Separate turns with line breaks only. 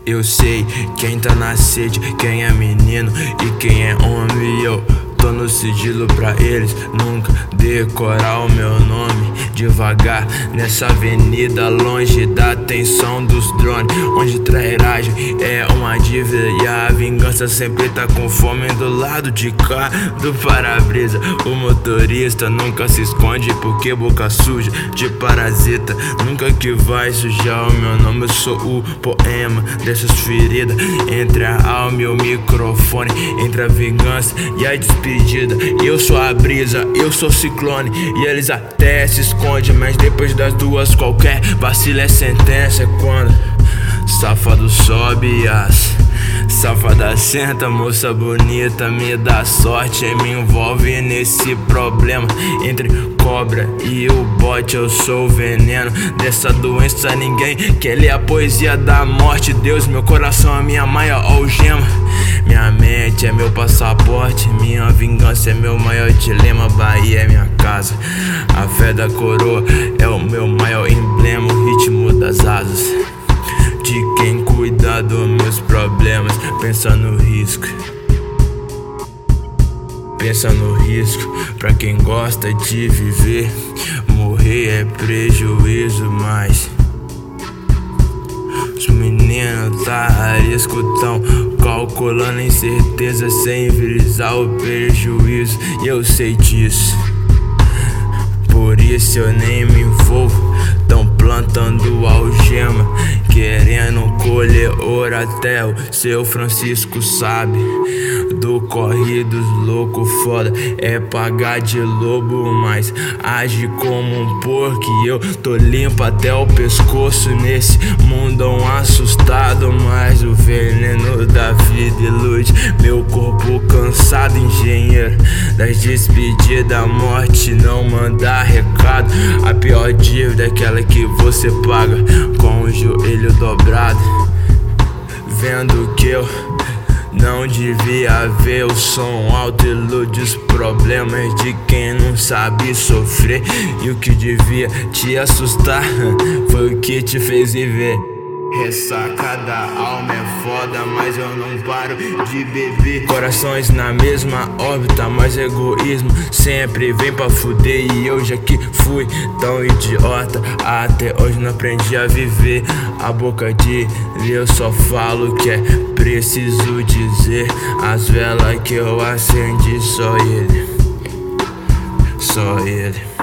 Eu sei quem tá na sede, quem é menino e quem é homem. Eu tô no sigilo pra eles nunca decorar o meu nome. Devagar nessa avenida, longe da atenção dos drones, onde trairagem é uma dívida e a vingança sempre tá com fome do lado de cá do para-brisa. O motorista nunca se esconde porque boca suja de parasita nunca que vai sujar o meu nome. Eu sou o poema dessas feridas, entre a alma e o microfone, entre a vingança e a despedida. Eu sou a brisa, eu sou o ciclone, e eles até se escondem, mas depois das duas qualquer vacilo é sentença. É quando safado sobe e as safada senta, moça bonita me dá sorte e me envolve nesse problema. Entre cobra e o bote eu sou o veneno dessa doença, ninguém quer ler a poesia da morte. Deus, meu coração é minha maior algema, minha mente é meu passaporte, minha vingança é meu maior dilema. Bahia é minha casa, a fé da coroa é o meu maior emblema, o ritmo das asas de quem cuida dos meus problemas. Pensa no risco, pensa no risco pra quem gosta de viver. Morrer é prejuízo, mas os meninos tá a risco, tão calculando incerteza sem visar o prejuízo. E eu sei disso, por isso eu nem me envolvo. Tão plantando algema, querendo colher ouro. Até o seu Francisco sabe do corre dos louco. Foda é pagar de lobo, mas age como um porco. E eu tô limpo até o pescoço nesse mundão assustado, mas o veneno da vida ilude meu corpo cansado. Engenheiro das despedidas, a morte não manda recado. A pior dívida é aquela que você paga com o joelho dobrado, vendo que eu não devia ver. O som alto ilude os problemas de quem não sabe sofrer, e o que devia te assustar foi o que te fez viver. Ressaca da alma é foda, mas eu não paro de beber. Corações na mesma órbita, mas egoísmo sempre vem pra fuder. E eu já que fui tão idiota, até hoje não aprendi a viver. A boca de Deus só falo o que é preciso dizer. As velas que eu acendi, só ele, só ele.